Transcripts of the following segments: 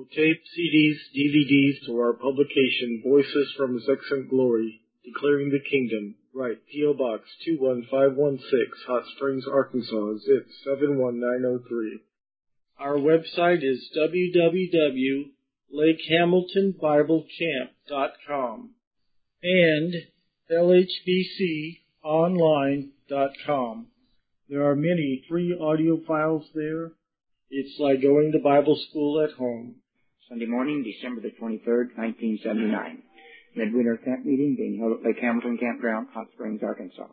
From tape, CDs, DVDs to our publication, Voices from His Excellent Glory, Declaring the Kingdom, write P.O. Box 21516, Hot Springs, Arkansas, zip 71903. Our website is www.lakehamiltonbiblecamp.com and lhbconline.com. There are many free audio files there. It's like going to Bible school at home. Sunday morning, December the 23rd, 1979. Midwinter camp meeting being held at Lake Hamilton Campground, Hot Springs, Arkansas.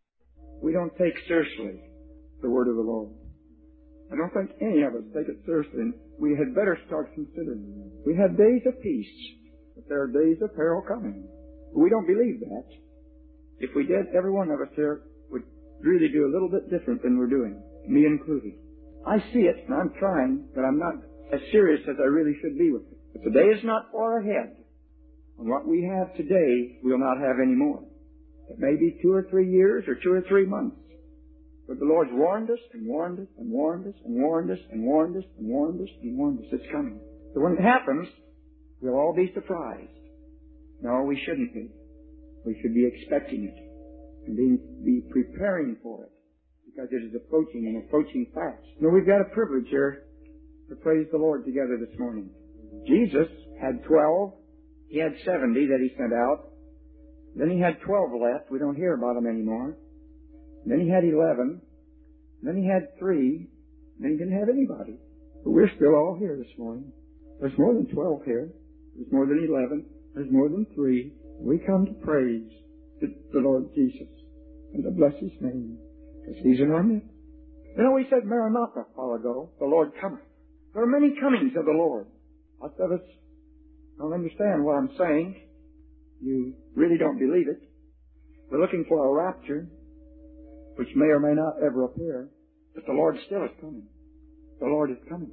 We don't take seriously the word of the Lord. I don't think any of us take it seriously, and we had better start considering. We have days of peace, but there are days of peril coming. We don't believe that. If we did, every one of us here would really do a little bit different than we're doing, me included. I see it, and I'm trying, but I'm not as serious as I really should be with it. But the day is not far ahead. And what we have today, we'll not have any more. It may be 2 or 3 years or 2 or 3 months. But the Lord's warned us and warned us and warned us and warned us and warned us and warned us and warned us. It's coming. So when it happens, we'll all be surprised. No, we shouldn't be. We should be expecting it and be preparing for it, because it is approaching and approaching fast. You know, we've got a privilege here to praise the Lord together this morning. Jesus had 12. He had 70 that He sent out. Then He had 12 left. We don't hear about them anymore. Then He had 11. Then He had 3. Then He didn't have anybody. But we're still all here this morning. There's more than 12 here. There's more than 11. There's more than 3. We come to praise the Lord Jesus and to bless His name, because He's in our midst. You know, we said Maranatha a while ago, the Lord cometh. There are many comings of the Lord. Lots of us don't understand what I'm saying. You really don't believe it. We're looking for a rapture, which may or may not ever appear, but the Lord still is coming. The Lord is coming.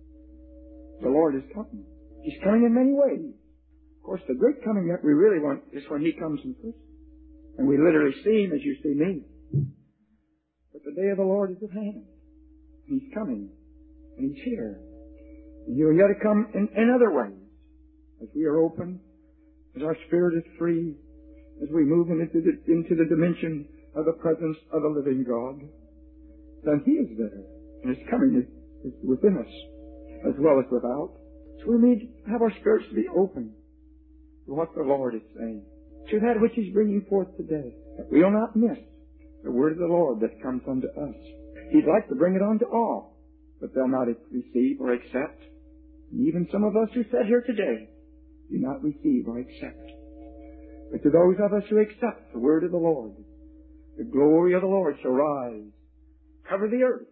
The Lord is coming. He's coming in many ways. Of course, the great coming that we really want is when He comes in person. And we literally see Him as you see me. But the day of the Lord is at hand. He's coming. And He's here. And He'll yet come in other ways. As we are open, as our spirit is free, as we move into the dimension of the presence of the living God, then He is there. And His coming is within us as well as without. So we need to have our spirits to be open to what the Lord is saying, to that which He's bringing forth today, that we will not miss the word of the Lord that comes unto us. He'd like to bring it unto all, but they'll not receive or accept. And even some of us who sit here today do not receive or accept. But to those of us who accept the word of the Lord, the glory of the Lord shall rise, cover the earth,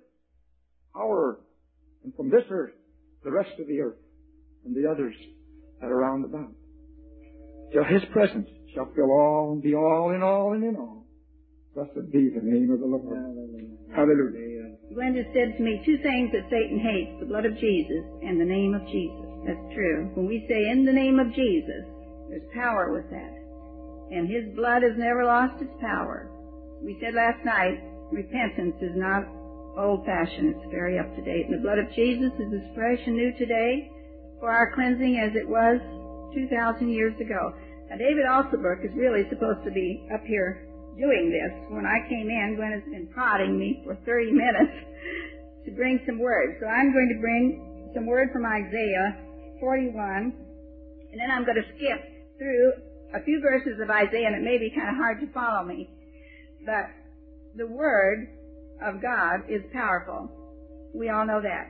our earth, and from this earth, the rest of the earth, and the others that are round about, till His presence shall fill all and be all in all and in all. Blessed be the name of the Lord. Hallelujah. Hallelujah. Glenda said to me 2 things that Satan hates: the blood of Jesus and the name of Jesus. That's true. When we say in the name of Jesus, there's power with that. And His blood has never lost its power. We said last night, repentance is not old-fashioned. It's very up-to-date. And the blood of Jesus is as fresh and new today for our cleansing as it was 2,000 years ago. Now, David Alsobrook is really supposed to be up here doing this. When I came in, Gwen has been prodding me for 30 minutes to bring some words. So I'm going to bring some word from Isaiah 41, and then I'm going to skip through a few verses of Isaiah, and it may be kind of hard to follow me, but the Word of God is powerful. We all know that.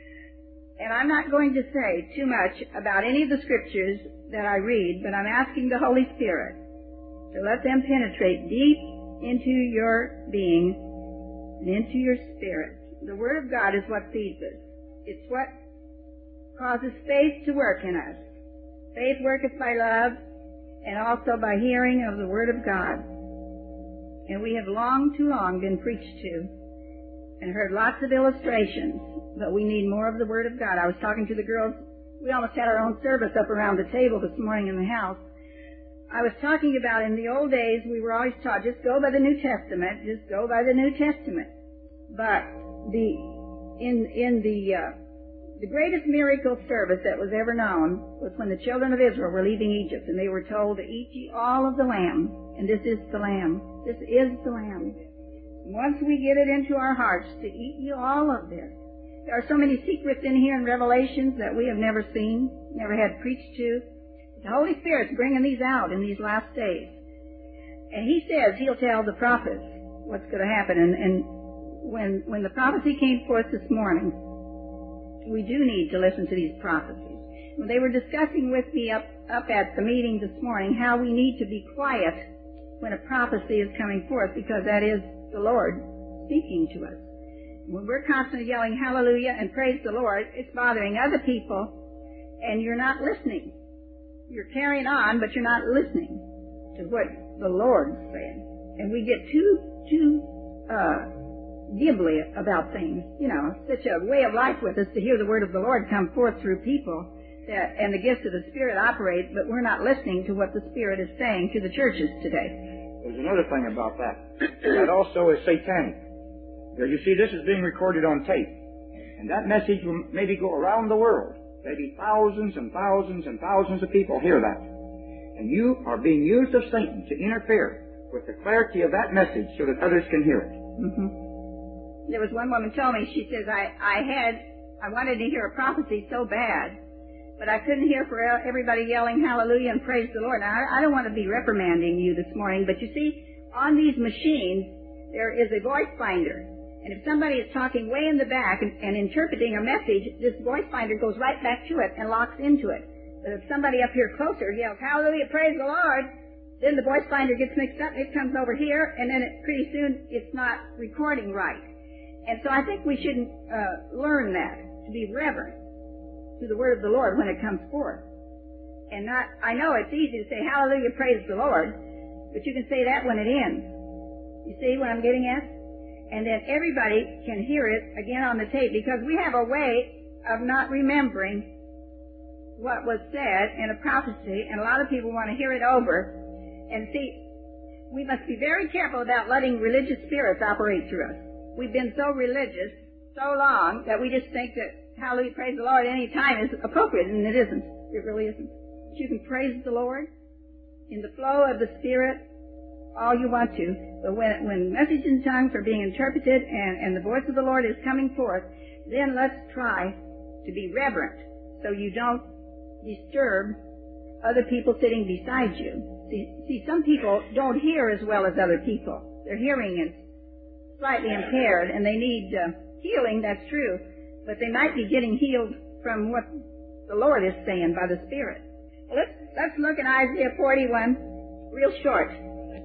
And I'm not going to say too much about any of the scriptures that I read, but I'm asking the Holy Spirit to let them penetrate deep into your being and into your spirit. The Word of God is what feeds us. It's what causes faith to work in us. Faith worketh by love, and also by hearing of the Word of God. And we have too long been preached to and heard lots of illustrations, but we need more of the Word of God. I was talking to the girls. We almost had our own service up around the table this morning in the house. I was talking about in the old days we were always taught, just go by the New Testament, just go by the New Testament. But the The greatest miracle service that was ever known was when the children of Israel were leaving Egypt, and they were told to eat ye all of the lamb, and this is the lamb. This is the lamb. Once we get it into our hearts to eat ye all of this, there are so many secrets in here in Revelations that we have never seen, never had preached to. The Holy Spirit's bringing these out in these last days. And He says He'll tell the prophets what's going to happen. And when the prophecy came forth this morning, we do need to listen to these prophecies. When they were discussing with me up at the meeting this morning how we need to be quiet when a prophecy is coming forth, because that is the Lord speaking to us. When we're constantly yelling hallelujah and praise the Lord, it's bothering other people, and you're not listening. You're carrying on, but you're not listening to what the Lord's saying. And we get too gibbly about things. You know, such a way of life with us to hear the word of the Lord come forth through people, and the gifts of the Spirit operate, but we're not listening to what the Spirit is saying to the churches today. There's another thing about that. That also is satanic. You see, this is being recorded on tape. And that message will maybe go around the world. Maybe thousands and thousands and thousands of people hear that. And you are being used of Satan to interfere with the clarity of that message so that others can hear it. Mm-hmm. There was one woman told me, she says, I wanted to hear a prophecy so bad, but I couldn't hear for everybody yelling hallelujah and praise the Lord. Now, I don't want to be reprimanding you this morning, but you see, on these machines, there is a voice finder. And if somebody is talking way in the back and interpreting a message, this voice finder goes right back to it and locks into it. But if somebody up here closer yells, hallelujah, praise the Lord, then the voice finder gets mixed up, it comes over here, and then pretty soon it's not recording right. And so I think we should learn that, to be reverent to the word of the Lord when it comes forth. And not, I know it's easy to say, hallelujah, praise the Lord, but you can say that when it ends. You see what I'm getting at? And then everybody can hear it again on the tape, because we have a way of not remembering what was said in a prophecy, and a lot of people want to hear it over. And see, we must be very careful about letting religious spirits operate through us. We've been so religious so long that we just think that hallelujah, praise the Lord any time is appropriate, and it isn't. It really isn't. You can praise the Lord in the flow of the Spirit all you want to, but when message in tongues are being interpreted and the voice of the Lord is coming forth, then let's try to be reverent so you don't disturb other people sitting beside you. See, some people don't hear as well as other people. Their hearing is slightly impaired, and they need healing, that's true, but they might be getting healed from what the Lord is saying by the Spirit. Well, let's look at Isaiah 41 real short.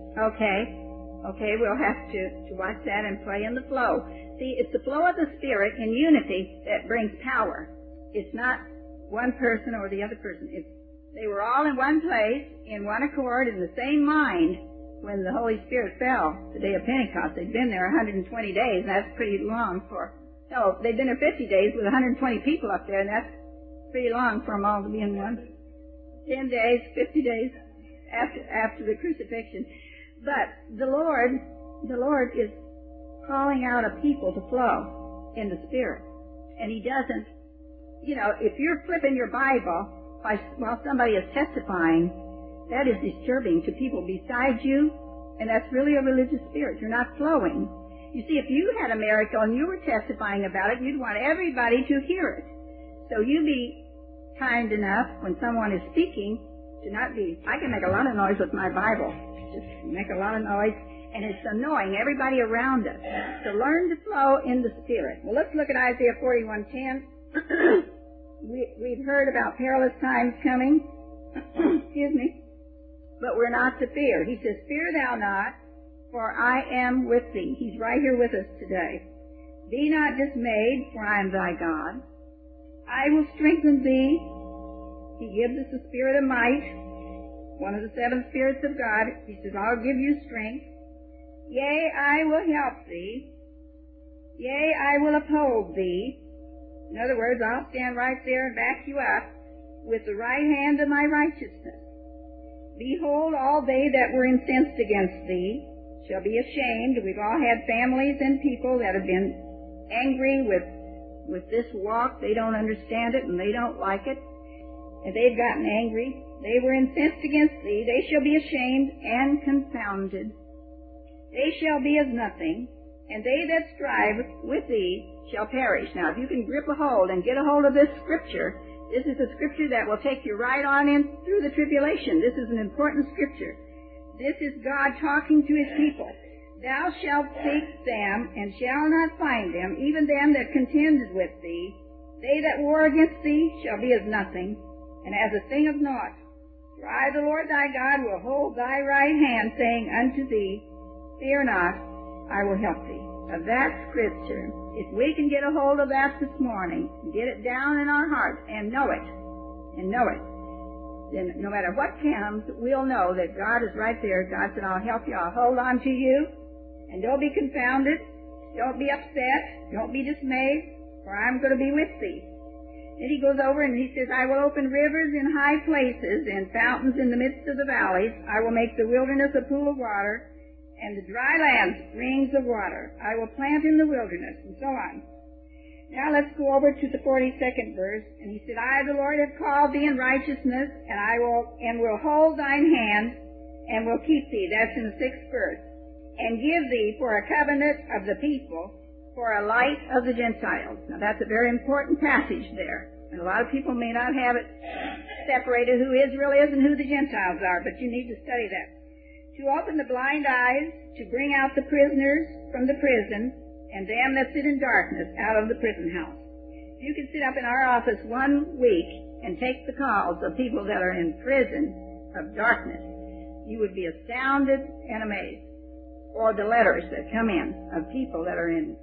Okay, we'll have to watch that and play in the flow. See, it's the flow of the Spirit in unity that brings power. It's not one person or the other person. They were all in one place, in one accord, in the same mind when the Holy Spirit fell the day of Pentecost. They'd been there 120 days, and that's pretty long they'd been there 50 days with 120 people up there, and that's pretty long for them all to be in one. 10 days, 50 days after the crucifixion. But the Lord is calling out a people to flow in the Spirit. And He doesn't, if you're flipping your Bible while somebody is testifying, that is disturbing to people beside you, and that's really a religious spirit. You're not flowing. You see, if you had a miracle and you were testifying about it, you'd want everybody to hear it. So you be kind enough when someone is speaking to not be, I can make a lot of noise with my Bible. Just make a lot of noise, and it's annoying everybody around us. So learn to flow in the Spirit. Well, let's look at Isaiah 41:10. We've heard about perilous times coming. Excuse me. But we're not to fear. He says, fear thou not, for I am with thee. He's right here with us today. Be not dismayed, for I am thy God. I will strengthen thee. He gives us the spirit of might, one of the seven spirits of God. He says, I'll give you strength. Yea, I will help thee. Yea, I will uphold thee. In other words, I'll stand right there and back you up with the right hand of my righteousness. Behold, all they that were incensed against thee shall be ashamed. We've all had families and people that have been angry with with this walk. They don't understand it, and they don't like it, and they've gotten angry. They were incensed against thee. They shall be ashamed and confounded. They shall be as nothing, and they that strive with thee shall perish. Now, if you can grip a hold and get a hold of this scripture, this is a scripture that will take you right on in through the tribulation. This is an important scripture. This is God talking to his people. Thou shalt seek them, and shall not find them, even them that contended with thee. They that war against thee shall be as nothing, and as a thing of naught. For I, the Lord thy God, will hold thy right hand, saying unto thee, Fear not, I will help thee. Of that scripture, if we can get a hold of that this morning, get it down in our hearts, and know it, then no matter what comes, we'll know that God is right there. God said, I'll help you, I'll hold on to you, and don't be confounded, don't be upset, don't be dismayed, for I'm going to be with thee. Then he goes over and he says, I will open rivers in high places and fountains in the midst of the valleys. I will make the wilderness a pool of water, and the dry land springs of water. I will plant in the wilderness, and so on. Now let's go over to the 42nd verse. And he said, I, the Lord, have called thee in righteousness, and will hold thine hand, and will keep thee. That's in the 6th verse. And give thee for a covenant of the people, for a light of the Gentiles. Now that's a very important passage there. And a lot of people may not have it separated who Israel is and who the Gentiles are, but you need to study that. To open the blind eyes, to bring out the prisoners from the prison, and them that sit in darkness out of the prison house. If you could sit up in our office 1 week and take the calls of people that are in prison of darkness, you would be astounded and amazed. Or the letters that come in of people that are in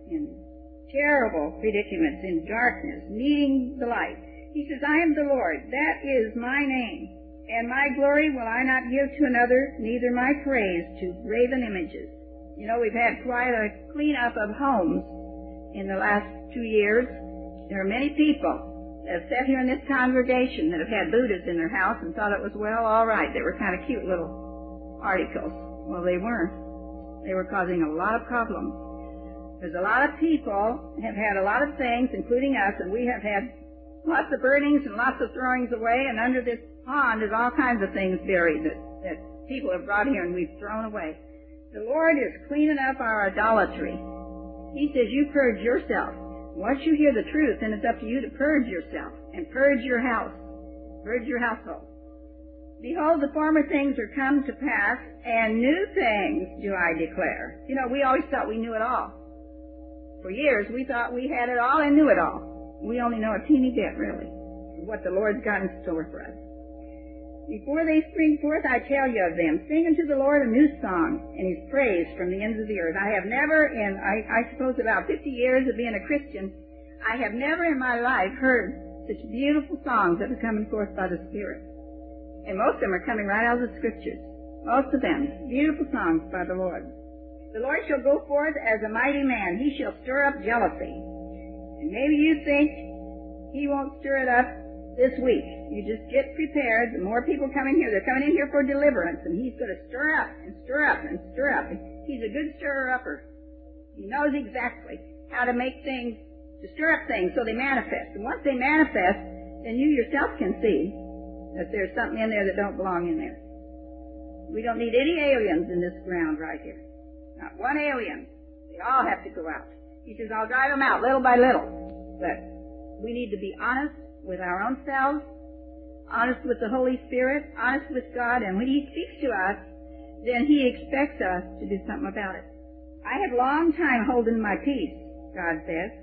terrible predicaments, in darkness, needing the light. He says, I am the Lord, that is my name, and my glory will I not give to another, neither my praise to graven images. You know, we've had quite a cleanup of homes in the last 2 years. There are many people that have sat here in this congregation that have had Buddhas in their house and thought it was, well, all right. They were kind of cute little articles. Well, they weren't. They were causing a lot of problems. There's a lot of people have had a lot of things, including us, and we have had lots of burnings and lots of throwings away, and under this pond is all kinds of things buried that people have brought here and we've thrown away. The Lord is cleaning up our idolatry. He says, you purge yourself. Once you hear the truth, then it's up to you to purge yourself and purge your house, purge your household. Behold, the former things are come to pass, and new things do I declare. You know, we always thought we knew it all. For years, we thought we had it all and knew it all. We only know a teeny bit, really, of what the Lord's got in store for us. Before they spring forth, I tell you of them. Sing unto the Lord a new song, and his praise from the ends of the earth. I have never, in I suppose about 50 years of being a Christian, I have never in my life heard such beautiful songs that are coming forth by the Spirit. And most of them are coming right out of the Scriptures. Most of them. Beautiful songs by the Lord. The Lord shall go forth as a mighty man. He shall stir up jealousy. And maybe you think he won't stir it up this week. You just get prepared. The more people come in here, they're coming in here for deliverance. And he's going to stir up and stir up and stir up. He's a good stirrer-upper. He knows exactly how to make things, to stir up things so they manifest. And once they manifest, then you yourself can see that there's something in there that don't belong in there. We don't need any aliens in this ground right here. Not one alien. They all have to go out. He says, I'll drive them out little by little. But we need to be honest with our own selves, honest with the Holy Spirit, honest with God, and when he speaks to us, then he expects us to do something about it. I have long time holding my peace, God says.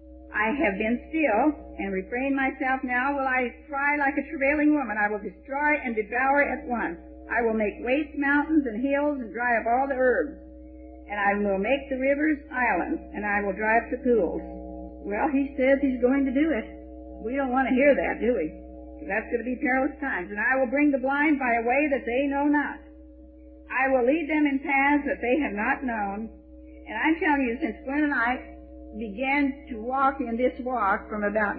I have been still and refrained myself. Now will I cry like a travailing woman. I will destroy and devour at once. I will make waste mountains and hills and dry up all the herbs. And I will make the rivers islands, and I will dry up the pools. Well, he says he's going to do it. We don't want to hear that, do we? Because that's going to be perilous times. And I will bring the blind by a way that they know not. I will lead them in paths that they have not known. And I'm telling you, since Glenn and I began to walk in this walk from about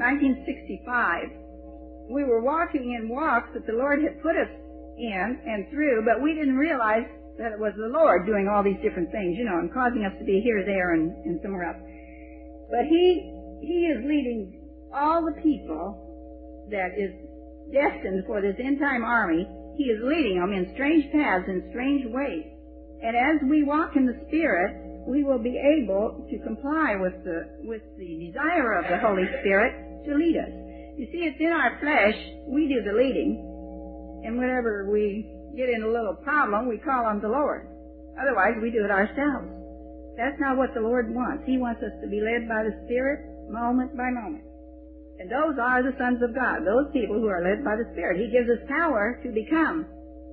1965, we were walking in walks that the Lord had put us in and through, but we didn't realize that it was the Lord doing all these different things, you know, and causing us to be here, there, and somewhere else. But he He is leading all the people that is destined for this end-time army. He is leading them in strange paths, in strange ways. And as we walk in the Spirit, we will be able to comply with the desire of the Holy Spirit to lead us. You see, it's in our flesh, we do the leading. And whenever we get in a little problem, we call on the Lord. Otherwise, we do it ourselves. That's not what the Lord wants. He wants us to be led by the Spirit moment by moment. And those are the sons of God, those people who are led by the Spirit. He gives us power to become.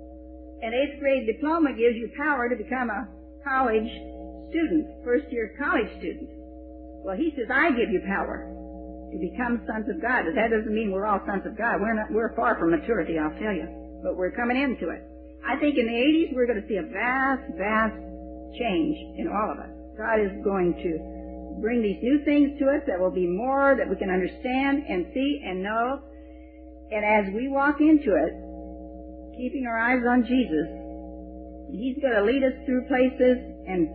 An 8th grade diploma gives you power to become a college student, first-year college student. Well, he says, I give you power to become sons of God. But that doesn't mean we're all sons of God. We're far from maturity, I'll tell you. But we're coming into it. I think in the 80s we're going to see a vast, vast change in all of us. God is going to bring these new things to us that will be more that we can understand and see and know. And as we walk into it, keeping our eyes on Jesus, He's going to lead us through places and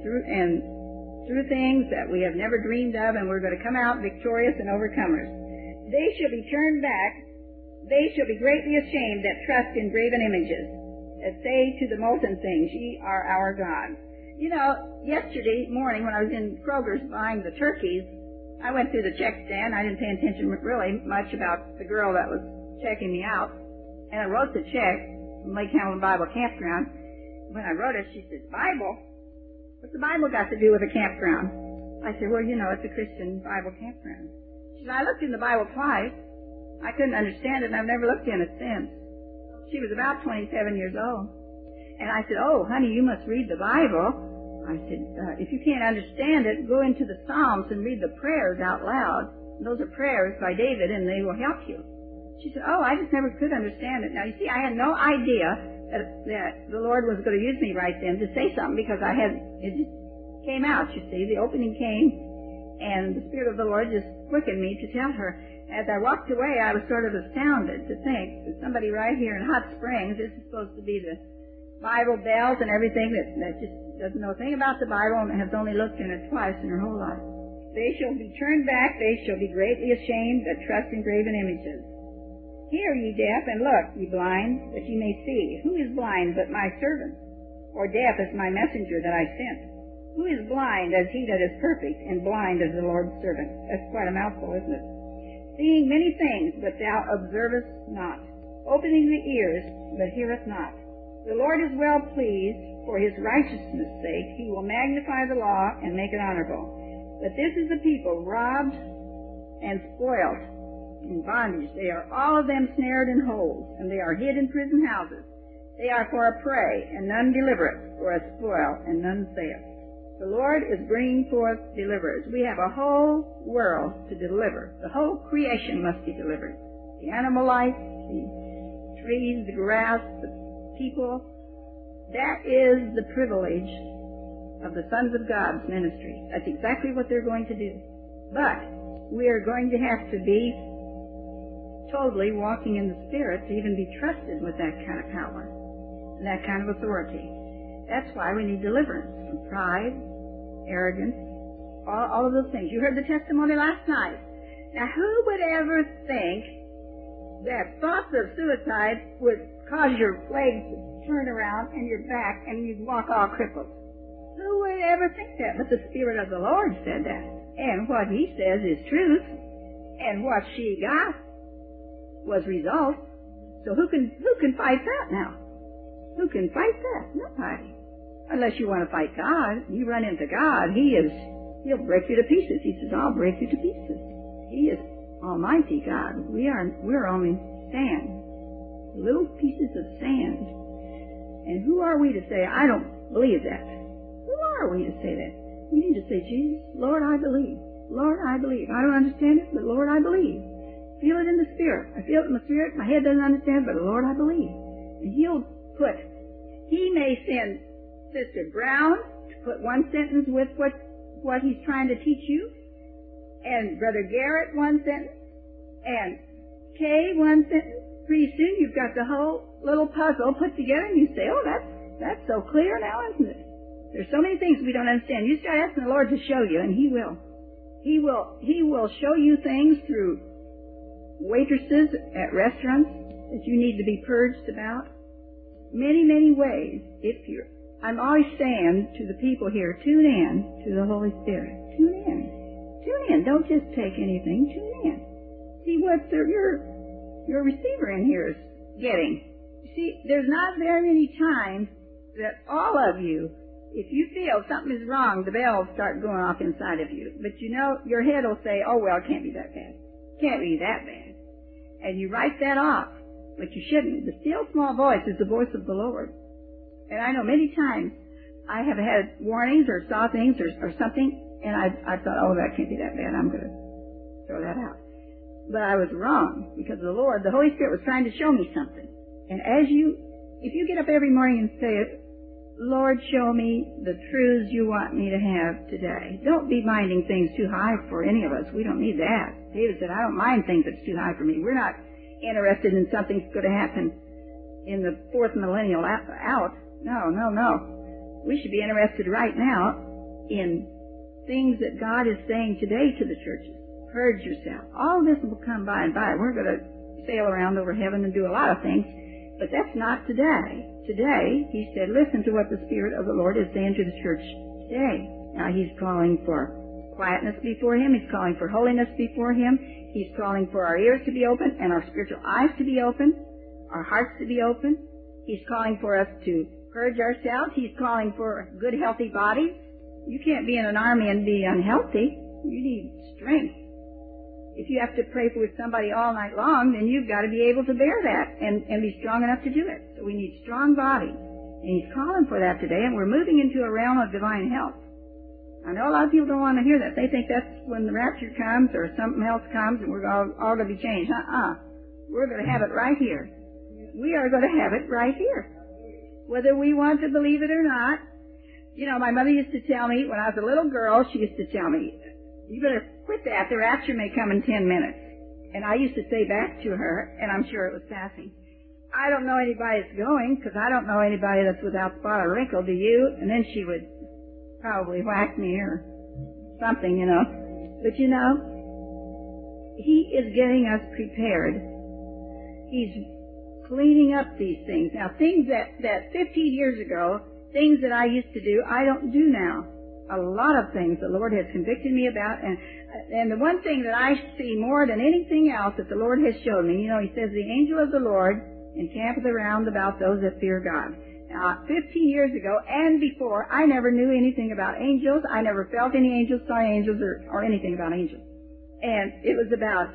through things that we have never dreamed of, and we're going to come out victorious and overcomers. They shall be turned back. They shall be greatly ashamed that trust in graven images, that say to the molten things, Ye are our God. You know, yesterday morning when I was in Kroger's buying the turkeys, I went through the check stand. I didn't pay attention really much about the girl that was checking me out. And I wrote the check from Lake Hamilton Bible Campground. When I wrote it, she said, Bible? What's the Bible got to do with a campground? I said, well, you know, it's a Christian Bible campground. She said, I looked in the Bible twice. I couldn't understand it, and I've never looked in it since. She was about 27 years old. And I said, oh, honey, you must read the Bible. I said, if you can't understand it, go into the Psalms and read the prayers out loud. Those are prayers by David, and they will help you. She said, oh, I just never could understand it. Now, you see, I had no idea that the Lord was going to use me right then to say something, because it just came out, you see. The opening came, and the Spirit of the Lord just quickened me to tell her. As I walked away, I was sort of astounded to think that somebody right here in Hot Springs, this is supposed to be the Bible bells and everything, that just doesn't know a thing about the Bible and has only looked in it twice in her whole life. They shall be turned back, they shall be greatly ashamed that trust in graven images. Hear, ye deaf, and look, ye blind, that ye may see. Who is blind but my servant? Or deaf as my messenger that I sent? Who is blind as he that is perfect, and blind as the Lord's servant? That's quite a mouthful, isn't it? Seeing many things, but thou observest not. Opening the ears, but hearest not. The Lord is well pleased, for his righteousness' sake. He will magnify the law and make it honorable. But this is a people robbed and spoiled, in bondage. They are all of them snared in holes, and they are hid in prison houses. They are for a prey, and none delivereth, for a spoil, and none saith. The Lord is bringing forth deliverers. We have a whole world to deliver. The whole creation must be delivered. The animal life, the trees, the grass, the people. That is the privilege of the sons of God's ministry. That's exactly what they're going to do. But we are going to have to be totally walking in the Spirit to even be trusted with that kind of power and that kind of authority. That's why we need deliverance from pride, arrogance, all of those things. You heard the testimony last night. Now, who would ever think that thoughts of suicide would cause your legs to turn around and your back and you'd walk all crippled? Who would ever think that? But the Spirit of the Lord said that. And what He says is truth. And what she got was result. So who can fight that now? Who can fight that? Nobody. Unless you want to fight God. You run into God, He'll break you to pieces. He says, I'll break you to pieces. He is Almighty God. We're only sand. Little pieces of sand. And who are we to say, I don't believe that? Who are we to say that? We need to say, Jesus, Lord, I believe. Lord, I believe. I don't understand it, but Lord, I believe. Feel it in the Spirit. I feel it in the Spirit. My head doesn't understand, but Lord, I believe. And He may send Sister Brown to put one sentence with what he's trying to teach you, and Brother Garrett one sentence, and Kay one sentence. Pretty soon you've got the whole little puzzle put together, and you say, oh, that's so clear now, isn't it? There's so many things we don't understand. You start asking the Lord to show you, and He will. He will show you things through waitresses at restaurants that you need to be purged about. Many, many ways. I'm always saying to the people here, tune in to the Holy Spirit. Tune in. Tune in. Don't just take anything. Tune in. See what your receiver in here is getting. You see, there's not very many times that all of you, if you feel something is wrong, the bells start going off inside of you. But you know, your head will say, oh, well, it can't be that bad. Can't be that bad. And you write that off. But you shouldn't. The still small voice is the voice of the Lord. And I know many times I have had warnings or saw things or something, and I thought, oh, that can't be that bad. I'm going to throw that out. But I was wrong, because the Lord, the Holy Spirit was trying to show me something. And if you get up every morning and say, Lord, show me the truths you want me to have today. Don't be minding things too high for any of us. We don't need that. David said, I don't mind things that's too high for me. We're not interested in something that's going to happen in the fourth millennial out. No. We should be interested right now in things that God is saying today to the churches. Purge yourself. All this will come by and by. We're going to sail around over heaven and do a lot of things, but that's not today. Today, he said, listen to what the Spirit of the Lord is saying to the church today. Now, he's calling for quietness before him. He's calling for holiness before him. He's calling for our ears to be open and our spiritual eyes to be open, our hearts to be open. He's calling for us to purge ourselves. He's calling for good, healthy bodies. You can't be in an army and be unhealthy. You need strength. If you have to pray with somebody all night long, then you've got to be able to bear that and be strong enough to do it. So we need strong bodies. And he's calling for that today, and we're moving into a realm of divine health. I know a lot of people don't want to hear that. They think that's when the rapture comes or something else comes and we're all going to be changed. We're going to have it right here. We are going to have it right here. Whether we want to believe it or not. You know, my mother used to tell me, when I was a little girl, she used to tell me, you better quit that. The rapture may come in 10 minutes. And I used to say back to her, and I'm sure it was passing, I don't know anybody that's going, because I don't know anybody that's without spot or wrinkle. Do you? And then she would probably whack me or something, you know. But you know, he is getting us prepared. He's cleaning up these things. Now, things that 15 years ago, things that I used to do, I don't do now. A lot of things the Lord has convicted me about, and the one thing that I see more than anything else that the Lord has shown me, you know, he says, the angel of the Lord encampeth around about those that fear God. 15 years ago and before, I never knew anything about angels. I never felt any angels, saw angels, or anything about angels. And it was about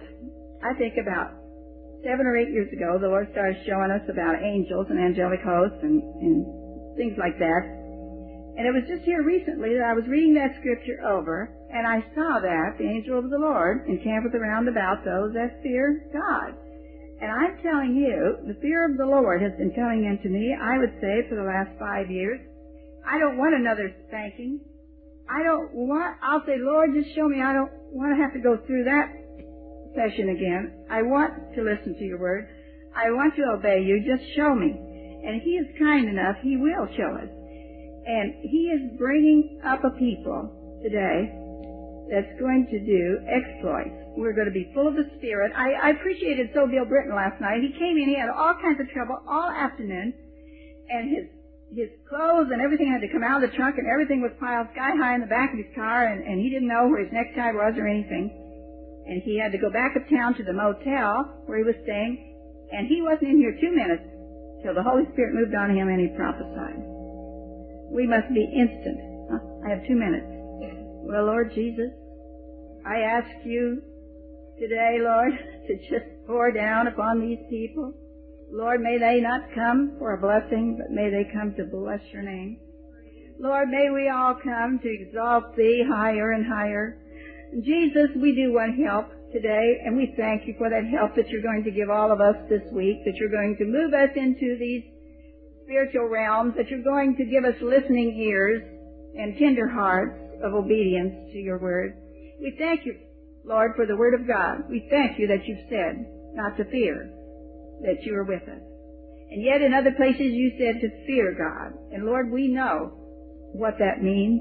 7 or 8 years ago, the Lord started showing us about angels and angelic hosts and things like that. And it was just here recently that I was reading that scripture over, and I saw that the angel of the Lord encampeth around about those that fear God. And I'm telling you, the fear of the Lord has been coming into me, I would say, for the last 5 years. I don't want another spanking. I'll say, Lord, just show me. I don't want to have to go through that session again. I want to listen to your word. I want to obey you. Just show me. And he is kind enough. He will show us. And he is bringing up a people today that's going to do exploits. We're going to be full of the Spirit. I appreciated Bill Britton last night. He came in, he had all kinds of trouble all afternoon, and his clothes and everything had to come out of the trunk, and everything was piled sky high in the back of his car, and he didn't know where his necktie was or anything. And he had to go back uptown to the motel where he was staying, and he wasn't in here 2 minutes till the Holy Spirit moved on him and he prophesied. We must be instant. I have 2 minutes. Well, Lord Jesus, I ask you today, Lord, to just pour down upon these people. Lord, may they not come for a blessing, but may they come to bless your name. Lord, may we all come to exalt thee higher and higher. And Jesus, we do want help today, and we thank you for that help that you're going to give all of us this week, that you're going to move us into these spiritual realms, that you're going to give us listening ears and tender hearts of obedience to your word. We thank you, Lord, for the word of God. We thank you that you've said not to fear, that you are with us. And yet in other places you said to fear God. And Lord, we know what that means.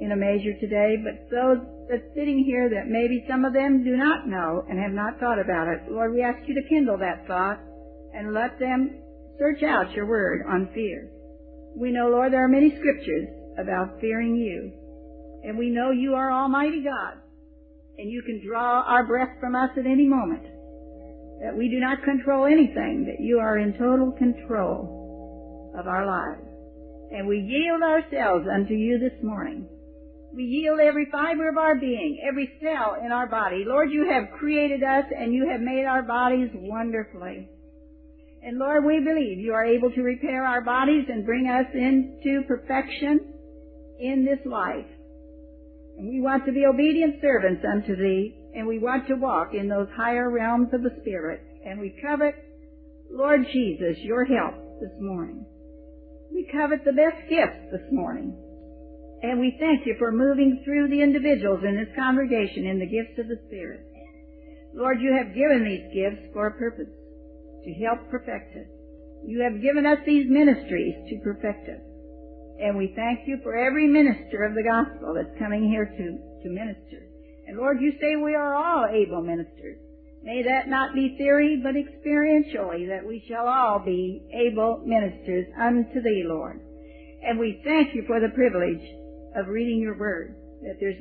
in a measure today, but those that's sitting here that maybe some of them do not know and have not thought about it, Lord, we ask you to kindle that thought and let them search out your word on fear. We know, Lord, there are many scriptures about fearing you, and we know you are Almighty God, and you can draw our breath from us at any moment, that we do not control anything, that you are in total control of our lives. And we yield ourselves unto you this morning. We yield every fiber of our being, every cell in our body. Lord, you have created us and you have made our bodies wonderfully. And Lord, we believe you are able to repair our bodies and bring us into perfection in this life. And we want to be obedient servants unto thee, and we want to walk in those higher realms of the Spirit. And we covet, Lord Jesus, your help this morning. We covet the best gifts this morning. And we thank you for moving through the individuals in this congregation in the gifts of the Spirit. Lord, you have given these gifts for a purpose, to help perfect us. You have given us these ministries to perfect us. And we thank you for every minister of the gospel that's coming here to minister. And Lord, you say we are all able ministers. May that not be theory, but experientially, that we shall all be able ministers unto thee, Lord. And we thank you for the privilege of reading your word, that there's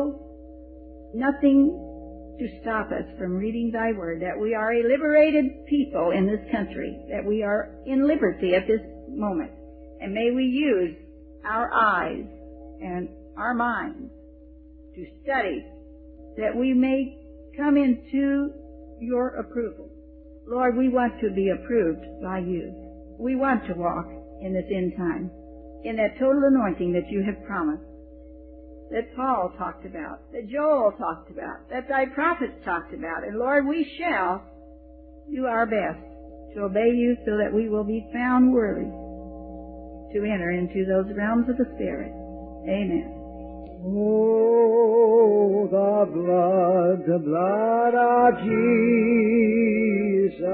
nothing to stop us from reading thy word, that we are a liberated people in this country, that we are in liberty at this moment. And may we use our eyes and our minds to study, that we may come into your approval. Lord, we want to be approved by you. We want to walk in this end time, in that total anointing that you have promised, that Paul talked about, that Joel talked about, that thy prophets talked about. And Lord, we shall do our best to obey you so that we will be found worthy to enter into those realms of the Spirit. Amen. Oh, the blood of Jesus.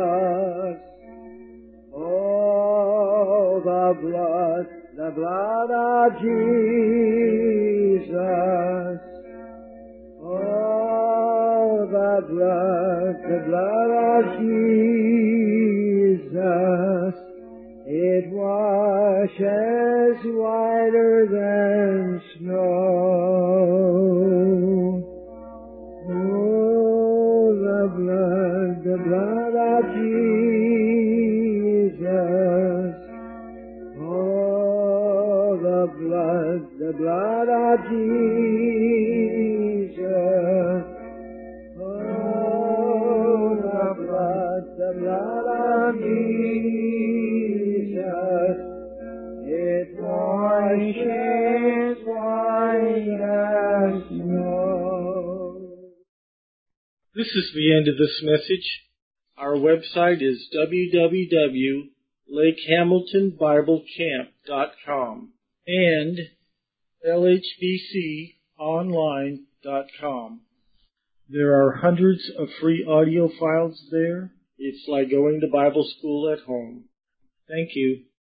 Oh, the blood of Jesus. Oh, the blood of Jesus. It washes whiter than snow. Oh, the blood of Jesus. Oh, the blood of Jesus. Oh, the blood of Jesus. It washes white as snow. This is the end of this message. Our website is www.lakehamiltonbiblecamp.com and lhbconline.com. There are hundreds of free audio files there. It's like going to Bible school at home. Thank you.